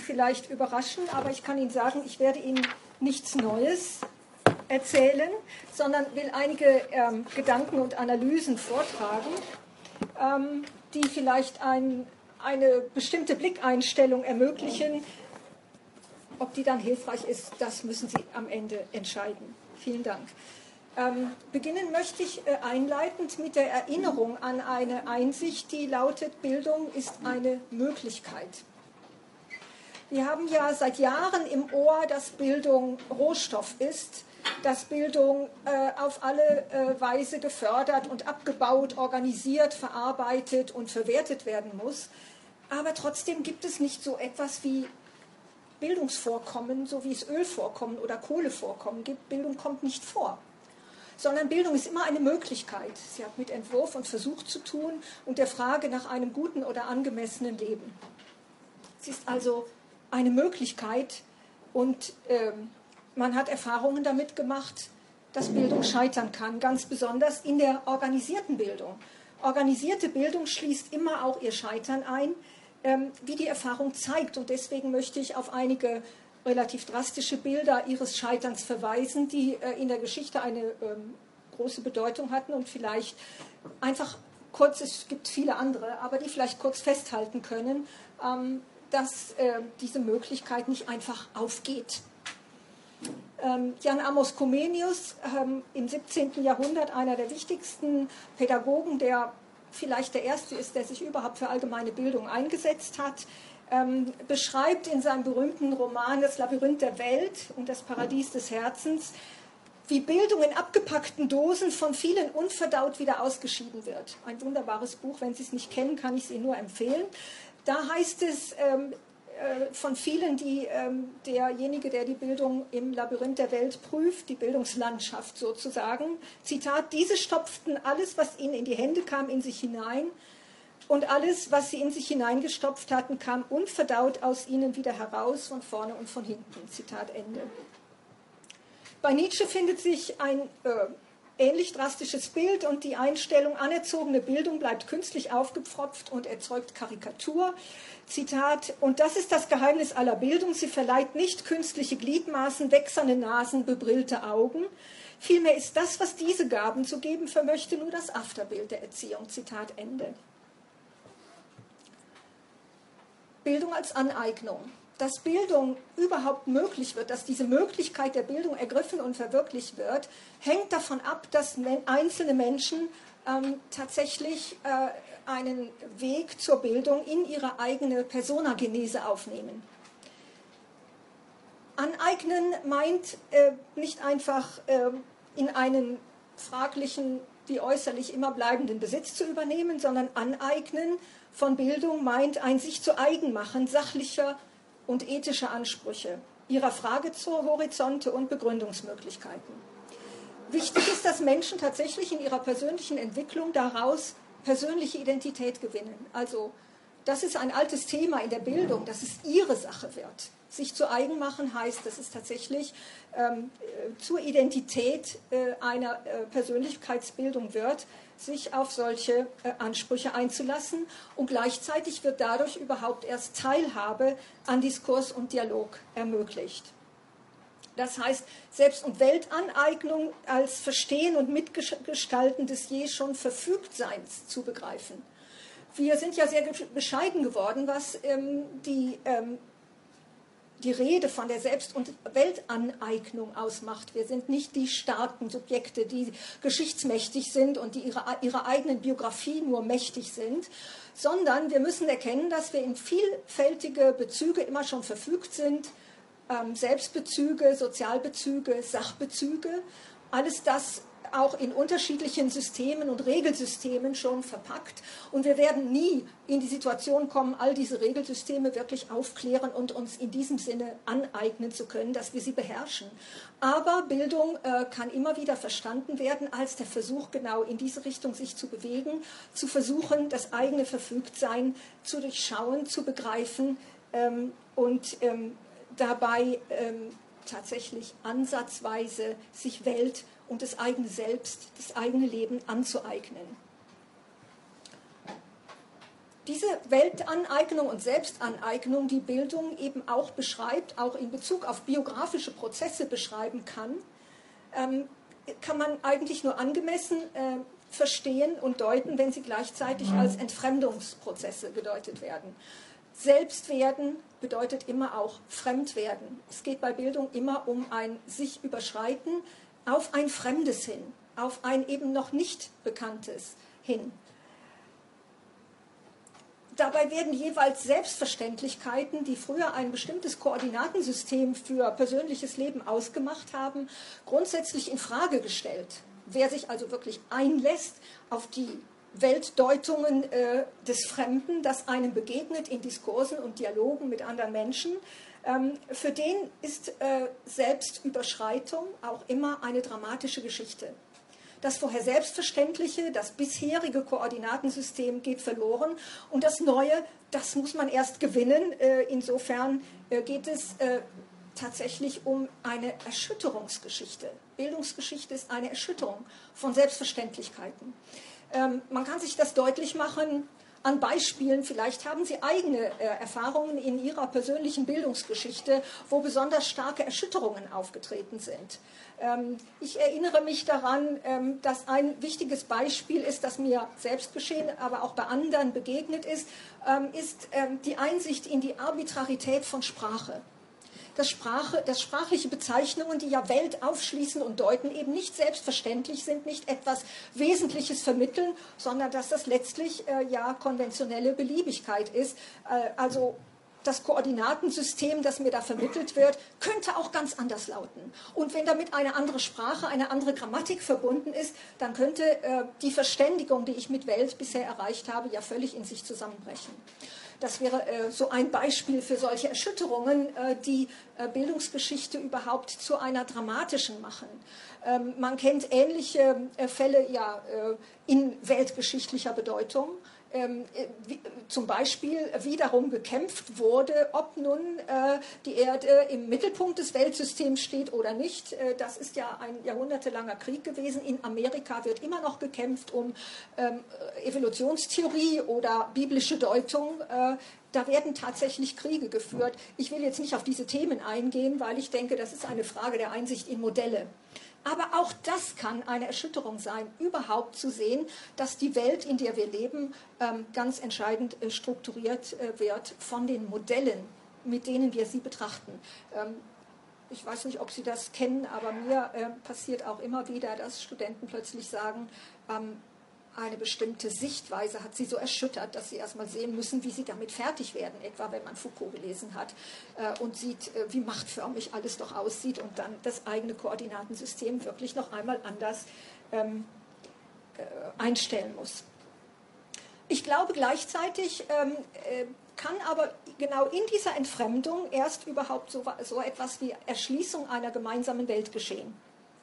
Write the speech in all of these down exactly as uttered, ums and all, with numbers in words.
vielleicht überraschen, aber ich kann Ihnen sagen, ich werde Ihnen nichts Neues erzählen, sondern will einige ähm, Gedanken und Analysen vortragen, ähm, die vielleicht ein, eine bestimmte Blickeinstellung ermöglichen. Ob die dann hilfreich ist, das müssen Sie am Ende entscheiden. Vielen Dank. Ähm, beginnen möchte ich äh, einleitend mit der Erinnerung an eine Einsicht, die lautet, Bildung ist eine Möglichkeit. Wir haben ja seit Jahren im Ohr, dass Bildung Rohstoff ist, dass Bildung äh, auf alle äh, Weise gefördert und abgebaut, organisiert, verarbeitet und verwertet werden muss. Aber trotzdem gibt es nicht so etwas wie Bildungsvorkommen, so wie es Ölvorkommen oder Kohlevorkommen gibt. Bildung kommt nicht vor, sondern Bildung ist immer eine Möglichkeit. Sie hat mit Entwurf und Versuch zu tun und der Frage nach einem guten oder angemessenen Leben. Sie ist also eine Möglichkeit und ähm, man hat Erfahrungen damit gemacht, dass Bildung scheitern kann, ganz besonders in der organisierten Bildung. Organisierte Bildung schließt immer auch ihr Scheitern ein, ähm, wie die Erfahrung zeigt. Und deswegen möchte ich auf einige relativ drastische Bilder ihres Scheiterns verweisen, die äh, in der Geschichte eine ähm, große Bedeutung hatten und vielleicht einfach kurz, es gibt viele andere, aber die vielleicht kurz festhalten können, ähm, dass äh, diese Möglichkeit nicht einfach aufgeht. Ähm, Jan Amos Comenius, ähm, im siebzehnten Jahrhundert einer der wichtigsten Pädagogen, der vielleicht der erste ist, der sich überhaupt für allgemeine Bildung eingesetzt hat, ähm, beschreibt in seinem berühmten Roman Das Labyrinth der Welt und das Paradies des Herzens, wie Bildung in abgepackten Dosen von vielen unverdaut wieder ausgeschieden wird. Ein wunderbares Buch, wenn Sie es nicht kennen, kann ich es Ihnen nur empfehlen. Da heißt es ähm, äh, von vielen, die ähm, derjenige, der die Bildung im Labyrinth der Welt prüft, die Bildungslandschaft sozusagen, Zitat, diese stopften alles, was ihnen in die Hände kam, in sich hinein und alles, was sie in sich hineingestopft hatten, kam unverdaut aus ihnen wieder heraus, von vorne und von hinten. Zitat Ende. Bei Nietzsche findet sich ein äh, ähnlich drastisches Bild und die Einstellung, anerzogene Bildung bleibt künstlich aufgepfropft und erzeugt Karikatur. Zitat, und das ist das Geheimnis aller Bildung, sie verleiht nicht künstliche Gliedmaßen, wächserne Nasen, bebrillte Augen. Vielmehr ist das, was diese Gaben zu geben vermöchte, nur das Afterbild der Erziehung. Zitat Ende. Bildung als Aneignung. Dass Bildung überhaupt möglich wird, dass diese Möglichkeit der Bildung ergriffen und verwirklicht wird, hängt davon ab, dass einzelne Menschen ähm, tatsächlich äh, einen Weg zur Bildung in ihre eigene Personagenese aufnehmen. Aneignen meint äh, nicht einfach äh, in einen fraglichen, wie äußerlich immer bleibenden Besitz zu übernehmen, sondern Aneignen von Bildung meint ein sich zu eigen machen sachlicher und ethische Ansprüche, ihrer Fragehorizonte und Begründungsmöglichkeiten. Wichtig ist, dass Menschen tatsächlich in ihrer persönlichen Entwicklung daraus persönliche Identität gewinnen. Also das ist ein altes Thema in der Bildung, dass es ihre Sache wird. Sich zu eigen machen heißt, dass es tatsächlich ähm, zur Identität äh, einer äh, Persönlichkeitsbildung wird, sich auf solche äh, Ansprüche einzulassen und gleichzeitig wird dadurch überhaupt erst Teilhabe an Diskurs und Dialog ermöglicht. Das heißt, Selbst- und Weltaneignung als Verstehen und Mitgestalten des je schon Verfügtseins zu begreifen. Wir sind ja sehr bescheiden geworden, was ähm, die, ähm, die Rede von der Selbst- und Weltaneignung ausmacht. Wir sind nicht die starken Subjekte, die geschichtsmächtig sind und die ihre, ihrer eigenen Biografie nur mächtig sind, sondern wir müssen erkennen, dass wir in vielfältige Bezüge immer schon verfügt sind, ähm, Selbstbezüge, Sozialbezüge, Sachbezüge, alles das auch in unterschiedlichen Systemen und Regelsystemen schon verpackt. Und wir werden nie in die Situation kommen, all diese Regelsysteme wirklich aufklären und uns in diesem Sinne aneignen zu können, dass wir sie beherrschen. Aber Bildung äh, kann immer wieder verstanden werden als der Versuch, genau in diese Richtung sich zu bewegen, zu versuchen, das eigene Verfügtsein zu durchschauen, zu begreifen ähm, und ähm, dabei ähm, tatsächlich ansatzweise sich Welt und das eigene Selbst, das eigene Leben anzueignen. diese Weltaneignung und Selbstaneignung, die Bildung eben auch beschreibt, auch in Bezug auf biografische Prozesse beschreiben kann, ähm, kann man eigentlich nur angemessen äh, verstehen und deuten, wenn sie gleichzeitig als Entfremdungsprozesse gedeutet werden. Selbstwerden bedeutet immer auch Fremdwerden. Es geht bei Bildung immer um ein sich überschreiten auf ein Fremdes hin, auf ein eben noch nicht Bekanntes hin. Dabei werden jeweils Selbstverständlichkeiten, die früher ein bestimmtes Koordinatensystem für persönliches Leben ausgemacht haben, grundsätzlich in Frage gestellt. Wer sich also wirklich einlässt auf die Weltdeutungen äh, des Fremden, das einem begegnet in Diskursen und Dialogen mit anderen Menschen, ähm, für den ist äh, Selbstüberschreitung auch immer eine dramatische Geschichte. Das vorher Selbstverständliche, das bisherige Koordinatensystem geht verloren und das Neue, das muss man erst gewinnen. Äh, insofern äh, geht es äh, tatsächlich um eine Erschütterungsgeschichte. Bildungsgeschichte ist eine Erschütterung von Selbstverständlichkeiten. Ähm, man kann sich das deutlich machen an Beispielen. Vielleicht haben Sie eigene äh, Erfahrungen in Ihrer persönlichen Bildungsgeschichte, wo besonders starke Erschütterungen aufgetreten sind. Ähm, ich erinnere mich daran, ähm, dass ein wichtiges Beispiel ist, das mir selbst geschehen, aber auch bei anderen begegnet ist, ähm, ist ähm, die Einsicht in die Arbitrarität von Sprache. Dass, Sprache, dass sprachliche Bezeichnungen, die ja Welt aufschließen und deuten, eben nicht selbstverständlich sind, nicht etwas Wesentliches vermitteln, sondern dass das letztlich äh, ja konventionelle Beliebigkeit ist. Äh, also das Koordinatensystem, das mir da vermittelt wird, könnte auch ganz anders lauten. Und wenn damit eine andere Sprache, eine andere Grammatik verbunden ist, dann könnte äh, die Verständigung, die ich mit Welt bisher erreicht habe, ja völlig in sich zusammenbrechen. Das wäre äh, so ein Beispiel für solche Erschütterungen, äh, die äh, Bildungsgeschichte überhaupt zu einer dramatischen machen. Ähm, man kennt ähnliche äh, Fälle ja äh, in weltgeschichtlicher Bedeutung. Ähm, wie, zum Beispiel, wie darum gekämpft wurde, ob nun äh, die Erde im Mittelpunkt des Weltsystems steht oder nicht. Äh, das ist ja ein jahrhundertelanger Krieg gewesen. In Amerika wird immer noch gekämpft um ähm, Evolutionstheorie oder biblische Deutung. Äh, da werden tatsächlich Kriege geführt. Ich will jetzt nicht auf diese Themen eingehen, weil ich denke, das ist eine Frage der Einsicht in Modelle. Aber auch das kann eine Erschütterung sein, überhaupt zu sehen, dass die Welt, in der wir leben, ganz entscheidend strukturiert wird von den Modellen, mit denen wir sie betrachten. Ich weiß nicht, ob Sie das kennen, aber mir passiert auch immer wieder, dass Studenten plötzlich sagen, eine bestimmte Sichtweise hat sie so erschüttert, dass sie erstmal sehen müssen, wie sie damit fertig werden, etwa wenn man Foucault gelesen hat äh, und sieht, äh, wie machtförmig alles doch aussieht und dann das eigene Koordinatensystem wirklich noch einmal anders ähm, äh, einstellen muss. Ich glaube gleichzeitig ähm, äh, kann aber genau in dieser Entfremdung erst überhaupt so, so etwas wie Erschließung einer gemeinsamen Welt geschehen.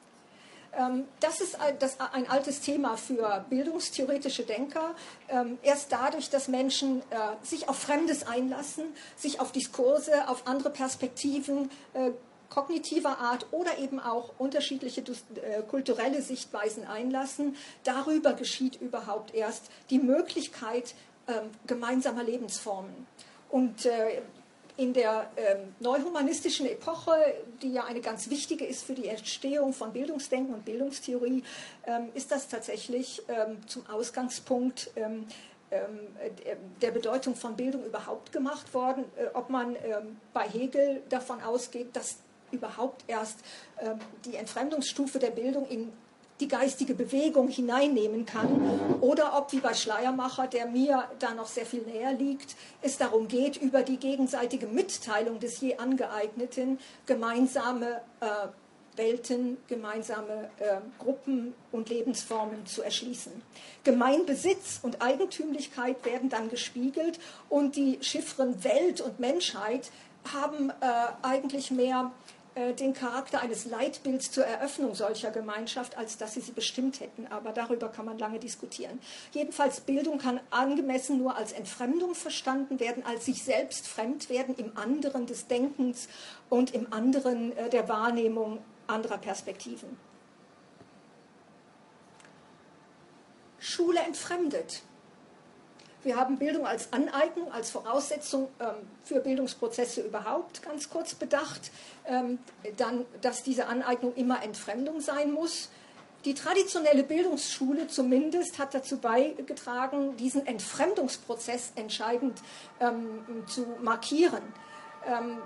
Das ist ein altes Thema für bildungstheoretische Denker. Erst dadurch, dass Menschen sich auf Fremdes einlassen, sich auf Diskurse, auf andere Perspektiven kognitiver Art oder eben auch unterschiedliche kulturelle Sichtweisen einlassen, darüber geschieht überhaupt erst die Möglichkeit gemeinsamer Lebensformen. Und in der ähm, neuhumanistischen Epoche, die ja eine ganz wichtige ist für die Entstehung von Bildungsdenken und Bildungstheorie, ähm, ist das tatsächlich ähm, zum Ausgangspunkt ähm, ähm, der Bedeutung von Bildung überhaupt gemacht worden. Äh, ob man ähm, bei Hegel davon ausgeht, dass überhaupt erst ähm, die Entfremdungsstufe der Bildung in die geistige Bewegung hineinnehmen kann, oder ob, wie bei Schleiermacher, der mir da noch sehr viel näher liegt, es darum geht, über die gegenseitige Mitteilung des je Angeeigneten gemeinsame äh, Welten, gemeinsame äh, Gruppen und Lebensformen zu erschließen. Gemeinbesitz und Eigentümlichkeit werden dann gespiegelt und die Chiffren Welt und Menschheit haben äh, eigentlich mehr den Charakter eines Leitbilds zur Eröffnung solcher Gemeinschaft, als dass sie sie bestimmt hätten. Aber darüber kann man lange diskutieren. Jedenfalls, Bildung kann angemessen nur als Entfremdung verstanden werden, als sich selbst fremd werden im anderen des Denkens und im anderen der Wahrnehmung anderer Perspektiven. Schule entfremdet. Wir haben Bildung als Aneignung, als Voraussetzung ähm, für Bildungsprozesse überhaupt ganz kurz bedacht. Ähm, dann, dass diese Aneignung immer Entfremdung sein muss. Die traditionelle Bildungsschule zumindest hat dazu beigetragen, diesen Entfremdungsprozess entscheidend ähm, zu markieren. Ähm,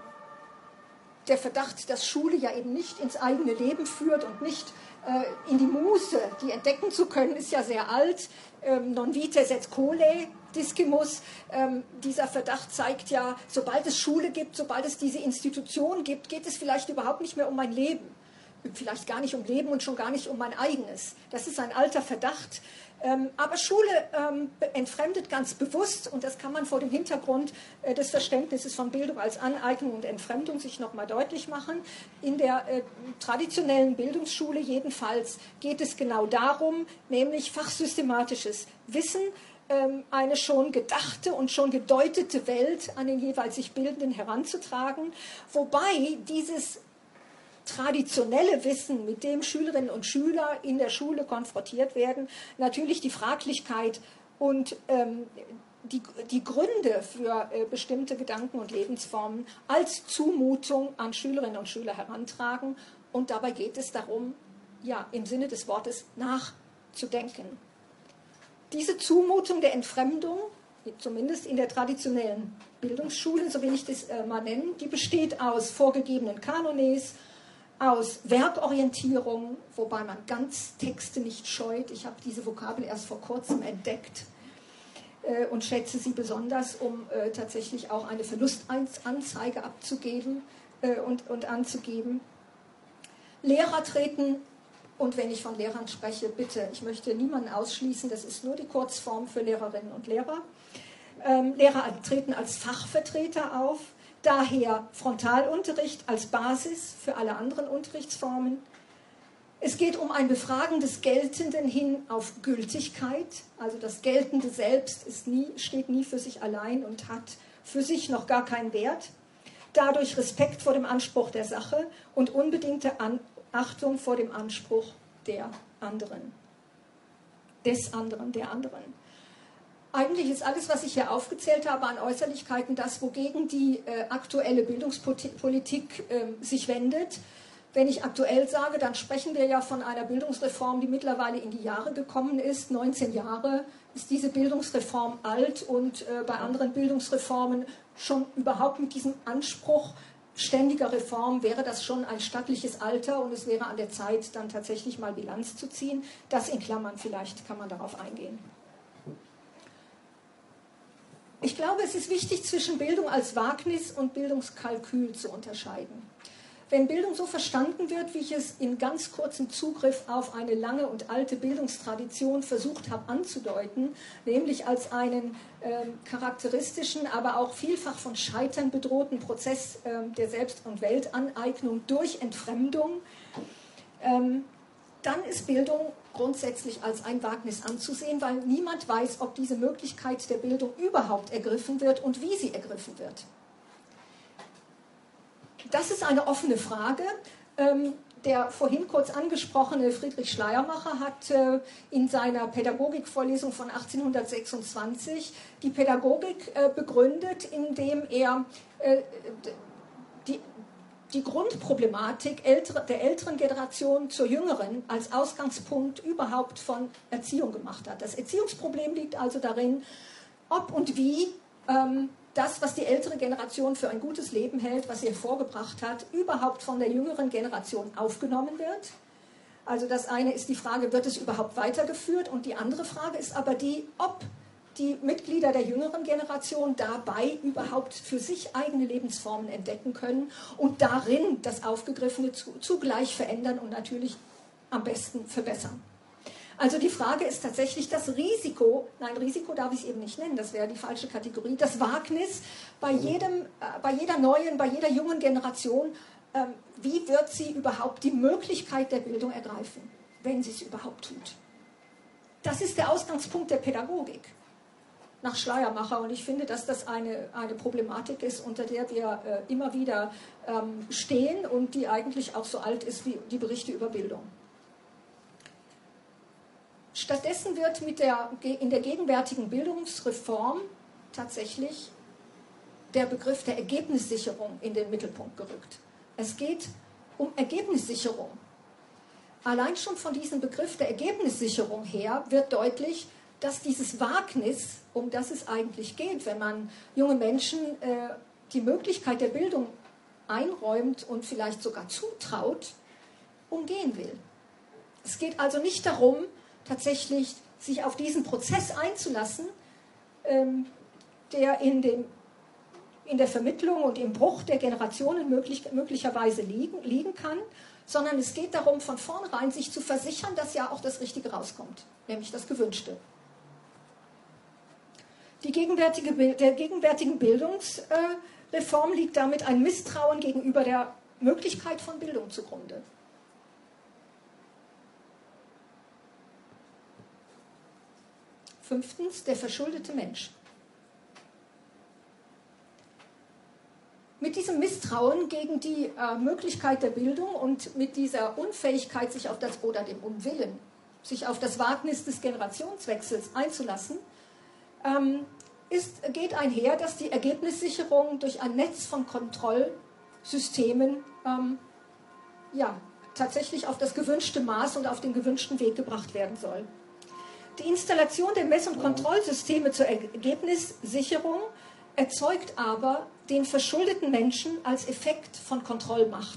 der Verdacht, dass Schule ja eben nicht ins eigene Leben führt und nicht äh, in die Muße, die entdecken zu können, ist ja sehr alt. Ähm, non vitae sed colae discimus. Ähm, dieser Verdacht zeigt ja, sobald es Schule gibt, sobald es diese Institution gibt, geht es vielleicht überhaupt nicht mehr um mein Leben. Vielleicht gar nicht um Leben und schon gar nicht um mein eigenes. Das ist ein alter Verdacht. Ähm, aber Schule ähm, entfremdet ganz bewusst, und das kann man vor dem Hintergrund äh, des Verständnisses von Bildung als Aneignung und Entfremdung sich nochmal deutlich machen. In der äh, traditionellen Bildungsschule jedenfalls geht es genau darum, nämlich fachsystematisches Wissen, ähm, eine schon gedachte und schon gedeutete Welt an den jeweils sich Bildenden heranzutragen, wobei dieses traditionelle Wissen, mit dem Schülerinnen und Schüler in der Schule konfrontiert werden, natürlich die Fraglichkeit und ähm, die, die Gründe für äh, bestimmte Gedanken und Lebensformen als Zumutung an Schülerinnen und Schüler herantragen. Und dabei geht es darum, ja, im Sinne des Wortes nachzudenken. Diese Zumutung der Entfremdung, zumindest in der traditionellen Bildungsschule, so will ich das äh, mal nennen, die besteht aus vorgegebenen Kanones, aus Werkorientierung, wobei man ganz Texte nicht scheut. Ich habe diese Vokabel erst vor kurzem entdeckt äh, und schätze sie besonders, um äh, tatsächlich auch eine Verlustanzeige abzugeben äh, und, und anzugeben. Lehrer treten, und wenn ich von Lehrern spreche, bitte, ich möchte niemanden ausschließen, das ist nur die Kurzform für Lehrerinnen und Lehrer. Ähm, Lehrer treten als Fachvertreter auf. Daher Frontalunterricht als Basis für alle anderen Unterrichtsformen. Es geht um ein Befragen des Geltenden hin auf Gültigkeit. Also das Geltende selbst ist nie, steht nie für sich allein und hat für sich noch gar keinen Wert. Dadurch Respekt vor dem Anspruch der Sache und unbedingte Achtung vor dem Anspruch der anderen. Des anderen, der anderen. Eigentlich ist alles, was ich hier aufgezählt habe an Äußerlichkeiten, das, wogegen die äh, aktuelle Bildungspolitik äh, sich wendet. Wenn ich aktuell sage, dann sprechen wir ja von einer Bildungsreform, die mittlerweile in die Jahre gekommen ist. neunzehn Jahre ist diese Bildungsreform alt und äh, bei anderen Bildungsreformen schon überhaupt mit diesem Anspruch ständiger Reform wäre das schon ein stattliches Alter und es wäre an der Zeit, dann tatsächlich mal Bilanz zu ziehen. Das in Klammern, vielleicht kann man darauf eingehen. Ich glaube, es ist wichtig, zwischen Bildung als Wagnis und Bildungskalkül zu unterscheiden. Wenn Bildung so verstanden wird, wie ich es in ganz kurzem Zugriff auf eine lange und alte Bildungstradition versucht habe anzudeuten, nämlich als einen äh, charakteristischen, aber auch vielfach von Scheitern bedrohten Prozess äh, der Selbst- und Weltaneignung durch Entfremdung, ähm, dann ist Bildung grundsätzlich als ein Wagnis anzusehen, weil niemand weiß, ob diese Möglichkeit der Bildung überhaupt ergriffen wird und wie sie ergriffen wird. Das ist eine offene Frage. Der vorhin kurz angesprochene Friedrich Schleiermacher hat in seiner Pädagogikvorlesung von achtzehnhundertsechsundzwanzig die Pädagogik begründet, indem er die die Grundproblematik der älteren Generation zur jüngeren als Ausgangspunkt überhaupt von Erziehung gemacht hat. Das Erziehungsproblem liegt also darin, ob und wie ähm, das, was die ältere Generation für ein gutes Leben hält, was sie hervorgebracht hat, überhaupt von der jüngeren Generation aufgenommen wird. Also das eine ist die Frage, wird es überhaupt weitergeführt? Und die andere Frage ist aber die, ob die Mitglieder der jüngeren Generation dabei überhaupt für sich eigene Lebensformen entdecken können und darin das Aufgegriffene zugleich verändern und natürlich am besten verbessern. Also die Frage ist tatsächlich das Risiko, nein, Risiko darf ich es eben nicht nennen, das wäre die falsche Kategorie, das Wagnis bei, jedem, äh, bei jeder neuen, bei jeder jungen Generation, äh, wie wird sie überhaupt die Möglichkeit der Bildung ergreifen, wenn sie es überhaupt tut. Das ist der Ausgangspunkt der Pädagogik nach Schleiermacher und ich finde, dass das eine, eine Problematik ist, unter der wir äh, immer wieder ähm, stehen und die eigentlich auch so alt ist wie die Berichte über Bildung. stattdessen wird mit der, in der gegenwärtigen Bildungsreform tatsächlich der Begriff der Ergebnissicherung in den Mittelpunkt gerückt. Es geht um Ergebnissicherung. Allein schon von diesem Begriff der Ergebnissicherung her wird deutlich, dass dieses Wagnis, um das es eigentlich geht, wenn man junge Menschen äh, die Möglichkeit der Bildung einräumt und vielleicht sogar zutraut, umgehen will. Es geht also nicht darum, tatsächlich sich auf diesen Prozess einzulassen, ähm, der in, dem, in der Vermittlung und im Bruch der Generationen möglich, möglicherweise liegen, liegen kann, sondern es geht darum, von vornherein sich zu versichern, dass ja auch das Richtige rauskommt, nämlich das Gewünschte. Die gegenwärtige, der gegenwärtigen Bildungsreform liegt damit ein Misstrauen gegenüber der Möglichkeit von Bildung zugrunde. Fünftens, der verschuldete Mensch. Mit diesem Misstrauen gegen die äh, Möglichkeit der Bildung und mit dieser Unfähigkeit, sich auf das, oder dem Unwillen, sich auf das Wagnis des Generationswechsels einzulassen, ähm, ist, geht einher, dass die Ergebnissicherung durch ein Netz von Kontrollsystemen ähm, ja, tatsächlich auf das gewünschte Maß und auf den gewünschten Weg gebracht werden soll. Die Installation der Mess- und Kontrollsysteme zur Ergebnissicherung erzeugt aber den verschuldeten Menschen als Effekt von Kontrollmacht.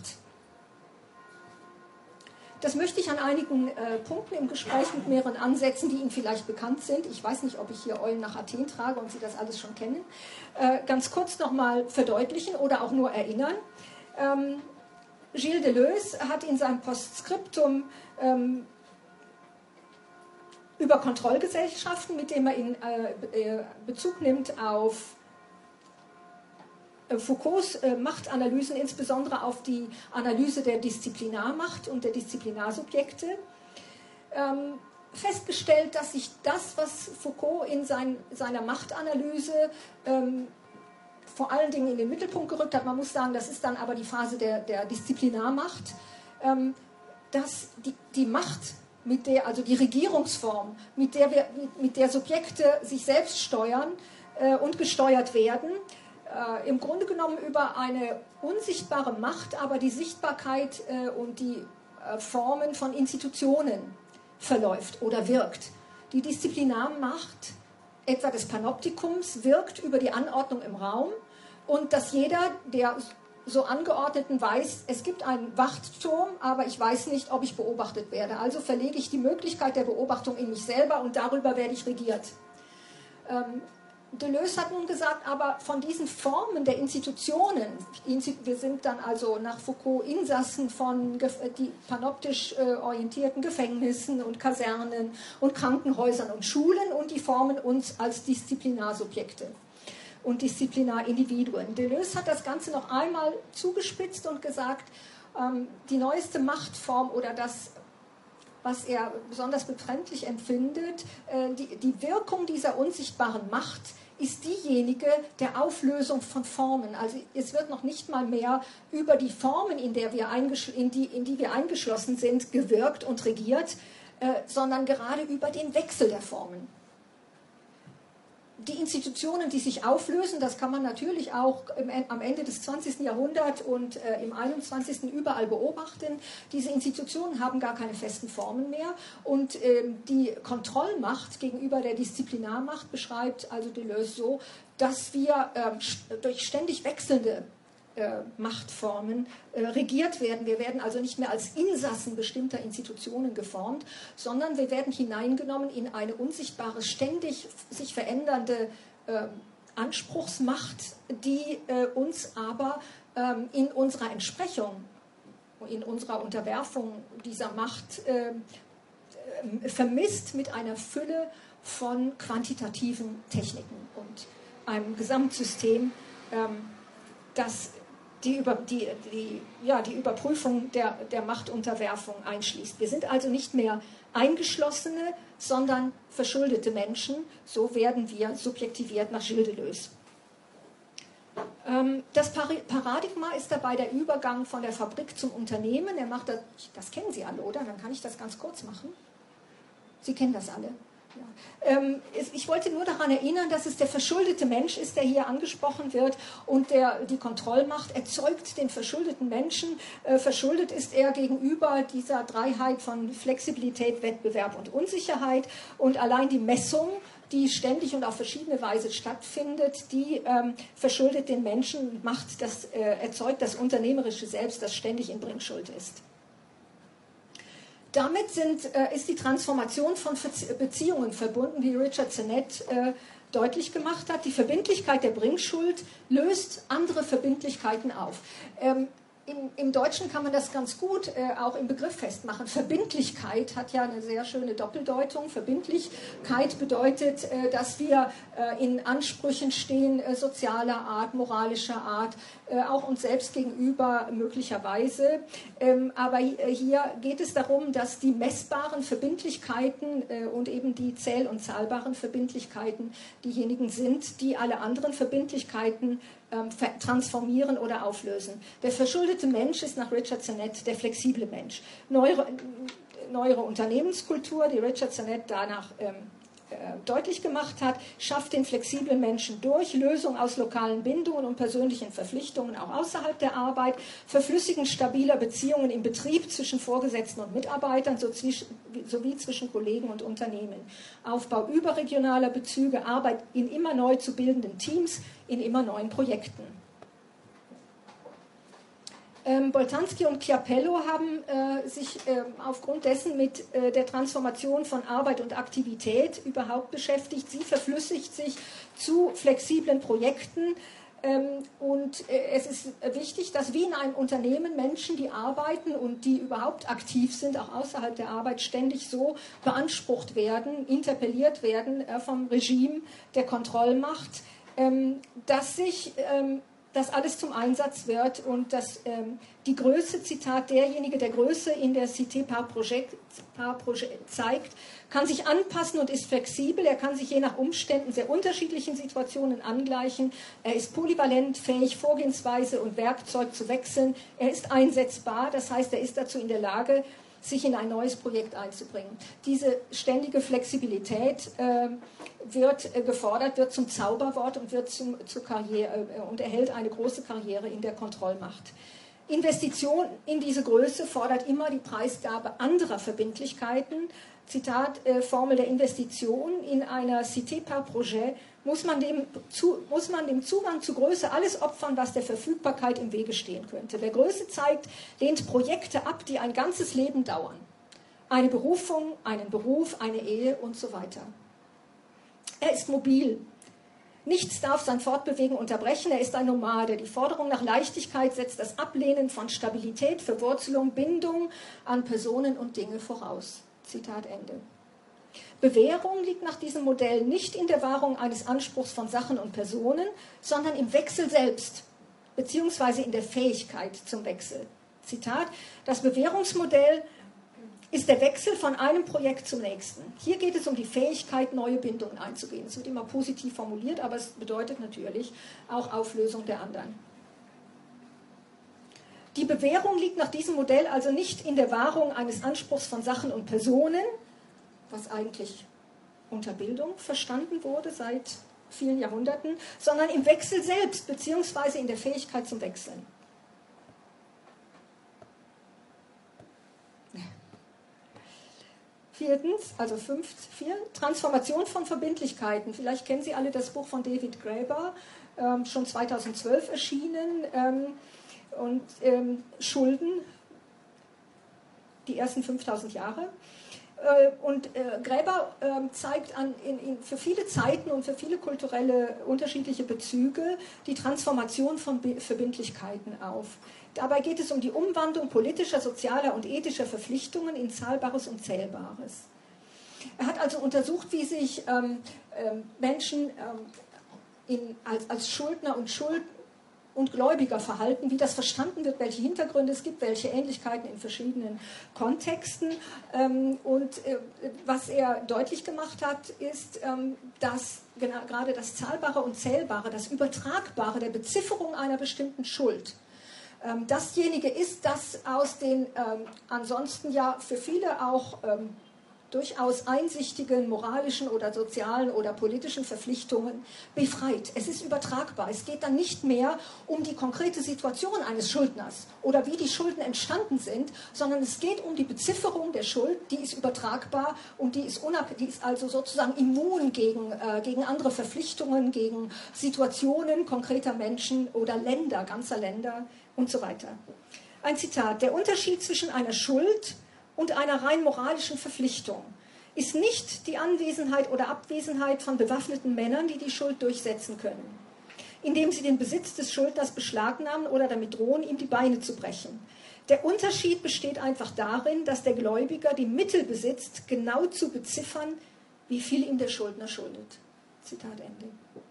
Das möchte ich an einigen äh, Punkten im Gespräch mit mehreren Ansätzen, die Ihnen vielleicht bekannt sind. Ich weiß nicht, ob ich hier Eulen nach Athen trage und Sie das alles schon kennen. Äh, ganz kurz nochmal verdeutlichen oder auch nur erinnern. Ähm, Gilles Deleuze hat in seinem Postskriptum ähm, über Kontrollgesellschaften, mit dem er in äh, Bezug nimmt auf Foucaults äh, Machtanalysen, insbesondere auf die Analyse der Disziplinarmacht und der Disziplinarsubjekte, ähm, festgestellt, dass sich das, was Foucault in sein, seiner Machtanalyse ähm, vor allen Dingen in den Mittelpunkt gerückt hat, man muss sagen, das ist dann aber die Phase der, der Disziplinarmacht, ähm, dass die, die Macht, mit der, also die Regierungsform, mit der, wir, mit der Subjekte sich selbst steuern äh, und gesteuert werden, Äh, im Grunde genommen über eine unsichtbare Macht, aber die Sichtbarkeit äh, und die äh, Formen von Institutionen verläuft oder wirkt. Die Disziplinarmacht, etwa des Panoptikums, wirkt über die Anordnung im Raum und dass jeder der so Angeordneten weiß, es gibt einen Wachturm, aber ich weiß nicht, ob ich beobachtet werde. Also verlege ich die Möglichkeit der Beobachtung in mich selber und darüber werde ich regiert. Ähm, Deleuze hat nun gesagt, aber von diesen Formen der Institutionen, wir sind dann also nach Foucault Insassen von die panoptisch orientierten Gefängnissen und Kasernen und Krankenhäusern und Schulen und die formen uns als Disziplinarsubjekte und Disziplinarindividuen. Deleuze hat das Ganze noch einmal zugespitzt und gesagt, die neueste Machtform oder das, was er besonders befremdlich empfindet, die, die Wirkung dieser unsichtbaren Macht ist diejenige der Auflösung von Formen. Also es wird noch nicht mal mehr über die Formen, in, der wir in, die, in die wir eingeschlossen sind, gewirkt und regiert, äh, sondern gerade über den Wechsel der Formen. Die Institutionen, die sich auflösen, das kann man natürlich auch im, am Ende des zwanzigsten Jahrhunderts und äh, im einundzwanzigsten überall beobachten. Diese Institutionen haben gar keine festen Formen mehr und äh, die Kontrollmacht gegenüber der Disziplinarmacht beschreibt also Deleuze so, dass wir äh, durch ständig wechselnde äh, Machtformen äh, regiert werden. Wir werden also nicht mehr als Insassen bestimmter Institutionen geformt, sondern wir werden hineingenommen in eine unsichtbare, ständig sich verändernde äh, Anspruchsmacht, die äh, uns aber ähm, in unserer Entsprechung, in unserer Unterwerfung dieser Macht äh, äh, vermisst mit einer Fülle von quantitativen Techniken und einem Gesamtsystem, ähm, das Die, über, die, die, ja, die Überprüfung der, der Machtunterwerfung einschließt. Wir sind also nicht mehr eingeschlossene, sondern verschuldete Menschen. So werden wir subjektiviert nach Gilles Deleuze. Ähm, das Paradigma ist dabei der Übergang von der Fabrik zum Unternehmen. Er macht das, das kennen Sie alle, oder? Dann kann ich das ganz kurz machen. Sie kennen das alle. Ja. Ähm, ich wollte nur daran erinnern, dass es der verschuldete Mensch ist, der hier angesprochen wird, und der die Kontrollmacht erzeugt den verschuldeten Menschen. Äh, verschuldet ist er gegenüber dieser Dreiheit von Flexibilität, Wettbewerb und Unsicherheit, und allein die Messung, die ständig und auf verschiedene Weise stattfindet, die ähm, verschuldet den Menschen, macht das, äh, erzeugt das unternehmerische Selbst, das ständig in Bringschuld ist. Damit sind, äh, ist die Transformation von Beziehungen verbunden, wie Richard Sennett äh, deutlich gemacht hat. Die Verbindlichkeit der Bringschuld löst andere Verbindlichkeiten auf. Ähm, Im, Im Deutschen kann man das ganz gut äh, auch im Begriff festmachen. Verbindlichkeit hat ja eine sehr schöne Doppeldeutung. Verbindlichkeit bedeutet, äh, dass wir äh, in Ansprüchen stehen, äh, sozialer Art, moralischer Art, äh, auch uns selbst gegenüber möglicherweise. Ähm, aber äh, hier geht es darum, dass die messbaren Verbindlichkeiten äh, und eben die zähl- und zahlbaren Verbindlichkeiten diejenigen sind, die alle anderen Verbindlichkeiten transformieren oder auflösen. Der verschuldete Mensch ist nach Richard Sennett der flexible Mensch. Neuere, neuere Unternehmenskultur, die Richard Sennett danach ähm, äh, deutlich gemacht hat, schafft den flexiblen Menschen durch Lösung aus lokalen Bindungen und persönlichen Verpflichtungen auch außerhalb der Arbeit, Verflüssigen stabiler Beziehungen im Betrieb zwischen Vorgesetzten und Mitarbeitern sowie zwischen Kollegen und Unternehmen, Aufbau überregionaler Bezüge, Arbeit in immer neu zu bildenden Teams, in immer neuen Projekten. Ähm, Boltanski und Chiapello haben äh, sich äh, aufgrund dessen mit äh, der Transformation von Arbeit und Aktivität überhaupt beschäftigt. Sie verflüssigt sich zu flexiblen Projekten, ähm, und äh, es ist wichtig, dass wie in einem Unternehmen Menschen, die arbeiten und die überhaupt aktiv sind, auch außerhalb der Arbeit, ständig so beansprucht werden, interpelliert werden äh, vom Regime der Kontrollmacht, ähm, dass sich ähm, dass alles zum Einsatz wird und dass ähm, die Größe, Zitat, derjenige, der Größe in der Cité par Projet, par Projet zeigt, kann sich anpassen und ist flexibel, er kann sich je nach Umständen sehr unterschiedlichen Situationen angleichen, er ist polyvalent, fähig, Vorgehensweise und Werkzeug zu wechseln, er ist einsetzbar, das heißt, er ist dazu in der Lage, sich in ein neues Projekt einzubringen. Diese ständige Flexibilität äh, wird äh, gefordert, wird zum Zauberwort und, wird zum, zur Karriere, äh, und erhält eine große Karriere in der Kontrollmacht. Investition in diese Größe fordert immer die Preisgabe anderer Verbindlichkeiten. Zitat, äh, Formel der Investition in einer Cité par Projet muss man, dem, zu, muss man dem Zugang zu Größe alles opfern, was der Verfügbarkeit im Wege stehen könnte. Wer Größe zeigt, lehnt Projekte ab, die ein ganzes Leben dauern. Eine Berufung, einen Beruf, eine Ehe und so weiter. Er ist mobil. Nichts darf sein Fortbewegen unterbrechen, er ist ein Nomade. Die Forderung nach Leichtigkeit setzt das Ablehnen von Stabilität, Verwurzelung, Bindung an Personen und Dinge voraus. Zitat Ende. Bewährung liegt nach diesem Modell nicht in der Wahrung eines Anspruchs von Sachen und Personen, sondern im Wechsel selbst, beziehungsweise in der Fähigkeit zum Wechsel. Zitat, das Bewährungsmodell ist der Wechsel von einem Projekt zum nächsten. Hier geht es um die Fähigkeit, neue Bindungen einzugehen. Es wird immer positiv formuliert, aber es bedeutet natürlich auch Auflösung der anderen. Die Bewährung liegt nach diesem Modell also nicht in der Wahrung eines Anspruchs von Sachen und Personen, was eigentlich unter Bildung verstanden wurde seit vielen Jahrhunderten, sondern im Wechsel selbst, beziehungsweise in der Fähigkeit zum Wechseln. Viertens, also fünf, vier, Transformation von Verbindlichkeiten. Vielleicht kennen Sie alle das Buch von David Graeber, ähm, schon zweitausendzwölf erschienen, ähm, und ähm, Schulden, die ersten fünftausend Jahre. Äh, und äh, Graeber äh, zeigt an, in, in, für viele Zeiten und für viele kulturelle unterschiedliche Bezüge die Transformation von Be- Verbindlichkeiten auf. Dabei geht es um die Umwandlung politischer, sozialer und ethischer Verpflichtungen in Zahlbares und Zählbares. Er hat also untersucht, wie sich ähm, ähm, Menschen ähm, in, als, als Schuldner und Schuld und Gläubiger verhalten, wie das verstanden wird, welche Hintergründe es gibt, welche Ähnlichkeiten in verschiedenen Kontexten. Ähm, und äh, was er deutlich gemacht hat, ist, ähm, dass genau, gerade das Zahlbare und Zählbare, das Übertragbare der Bezifferung einer bestimmten Schuld, dasjenige ist, das aus den ähm, ansonsten ja für viele auch ähm, durchaus einsichtigen moralischen oder sozialen oder politischen Verpflichtungen befreit. Es ist übertragbar. Es geht dann nicht mehr um die konkrete Situation eines Schuldners oder wie die Schulden entstanden sind, sondern es geht um die Bezifferung der Schuld, die ist übertragbar und die ist, unab- die ist also sozusagen immun gegen, äh, gegen andere Verpflichtungen, gegen Situationen konkreter Menschen oder Länder, ganzer Länder und so weiter. Ein Zitat: Der Unterschied zwischen einer Schuld und einer rein moralischen Verpflichtung ist nicht die Anwesenheit oder Abwesenheit von bewaffneten Männern, die die Schuld durchsetzen können, indem sie den Besitz des Schuldners beschlagnahmen oder damit drohen, ihm die Beine zu brechen. Der Unterschied besteht einfach darin, dass der Gläubiger die Mittel besitzt, genau zu beziffern, wie viel ihm der Schuldner schuldet. Zitat Ende.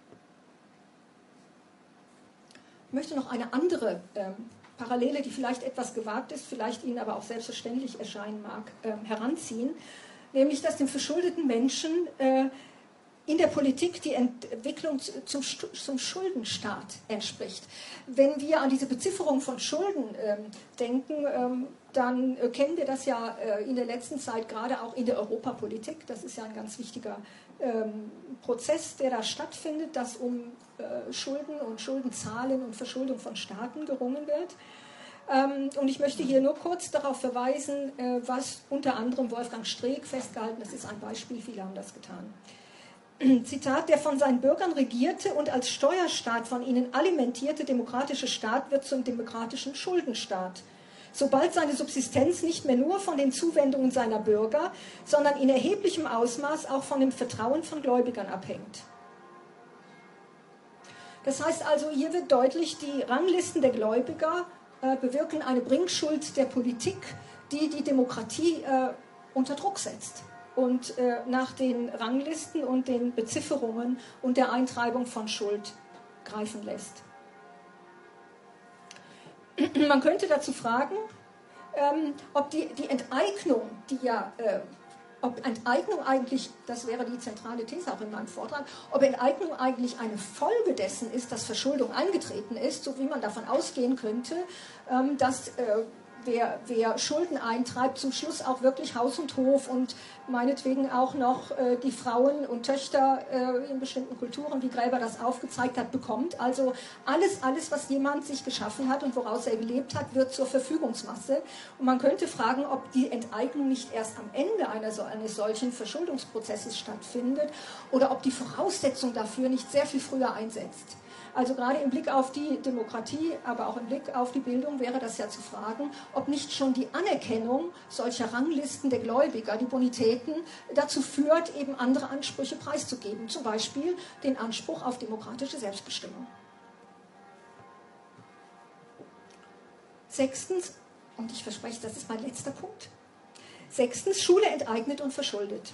Ich möchte noch eine andere ähm, Parallele, die vielleicht etwas gewagt ist, vielleicht Ihnen aber auch selbstverständlich erscheinen mag, äh, heranziehen, nämlich dass dem verschuldeten Menschen äh, in der Politik die Entwicklung zum, zum Schuldenstaat entspricht. Wenn wir an diese Bezifferung von Schulden ähm, denken, ähm, dann äh, kennen wir das ja äh, in der letzten Zeit gerade auch in der Europapolitik. Das ist ja ein ganz wichtiger ähm, Prozess, der da stattfindet, dass um äh, Schulden und Schuldenzahlen und Verschuldung von Staaten gerungen wird. Ähm, und ich möchte hier nur kurz darauf verweisen, äh, was unter anderem Wolfgang Streeck festgehalten hat. Das ist ein Beispiel, viele haben das getan. Zitat: Der von seinen Bürgern regierte und als Steuerstaat von ihnen alimentierte demokratische Staat wird zum demokratischen Schuldenstaat, sobald seine Subsistenz nicht mehr nur von den Zuwendungen seiner Bürger, sondern in erheblichem Ausmaß auch von dem Vertrauen von Gläubigern abhängt. Das heißt also, hier wird deutlich, die Ranglisten der Gläubiger äh, bewirken eine Bringschuld der Politik, die die Demokratie äh, unter Druck setzt und äh, nach den Ranglisten und den Bezifferungen und der Eintreibung von Schuld greifen lässt. Man könnte dazu fragen, ähm, ob die, die Enteignung, die ja, äh, ob Enteignung eigentlich, das wäre die zentrale These auch in meinem Vortrag, ob Enteignung eigentlich eine Folge dessen ist, dass Verschuldung eingetreten ist, so wie man davon ausgehen könnte, ähm, dass äh, Wer, wer Schulden eintreibt, zum Schluss auch wirklich Haus und Hof und meinetwegen auch noch äh, die Frauen und Töchter äh, in bestimmten Kulturen, wie Gräber das aufgezeigt hat, bekommt. Also alles, alles, was jemand sich geschaffen hat und woraus er gelebt hat, wird zur Verfügungsmasse. Und man könnte fragen, ob die Enteignung nicht erst am Ende einer, eines solchen Verschuldungsprozesses stattfindet oder ob die Voraussetzung dafür nicht sehr viel früher einsetzt. Also gerade im Blick auf die Demokratie, aber auch im Blick auf die Bildung wäre das ja zu fragen, ob nicht schon die Anerkennung solcher Ranglisten der Gläubiger, die Bonitäten, dazu führt, eben andere Ansprüche preiszugeben. Zum Beispiel den Anspruch auf demokratische Selbstbestimmung. Sechstens, und ich verspreche, das ist mein letzter Punkt. Sechstens, Schule enteignet und verschuldet.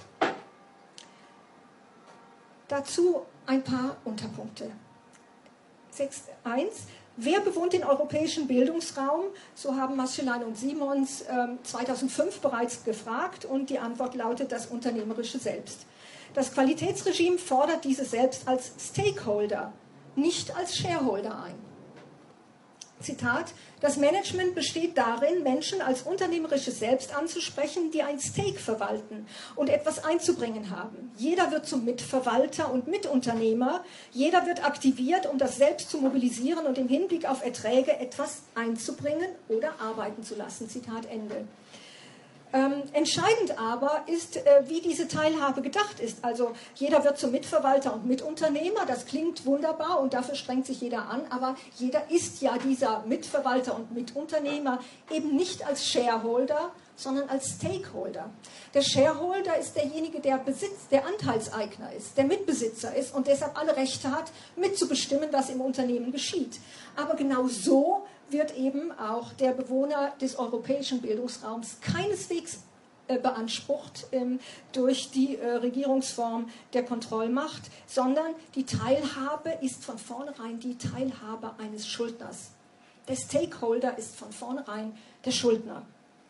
Dazu ein paar Unterpunkte. sechs Punkt eins. Wer bewohnt den europäischen Bildungsraum? So haben Maschelein und Simons äh, zweitausendfünf bereits gefragt und die Antwort lautet das unternehmerische Selbst. Das Qualitätsregime fordert dieses Selbst als Stakeholder, nicht als Shareholder ein. Zitat: Das Management besteht darin, Menschen als unternehmerisches Selbst anzusprechen, die ein Stake verwalten und etwas einzubringen haben. Jeder wird zum Mitverwalter und Mitunternehmer, jeder wird aktiviert, um das Selbst zu mobilisieren und im Hinblick auf Erträge etwas einzubringen oder arbeiten zu lassen. Zitat Ende. Ähm, entscheidend aber ist, äh, wie diese Teilhabe gedacht ist. Also jeder wird zum Mitverwalter und Mitunternehmer, das klingt wunderbar und dafür strengt sich jeder an, aber jeder ist ja dieser Mitverwalter und Mitunternehmer eben nicht als Shareholder, sondern als Stakeholder. Der Shareholder ist derjenige, der Besitz, der Anteilseigner ist, der Mitbesitzer ist und deshalb alle Rechte hat, mitzubestimmen, was im Unternehmen geschieht. Aber genau so wird eben auch der Bewohner des europäischen Bildungsraums keineswegs äh, beansprucht ähm, durch die äh, Regierungsform der Kontrollmacht, sondern die Teilhabe ist von vornherein die Teilhabe eines Schuldners. Der Stakeholder ist von vornherein der Schuldner.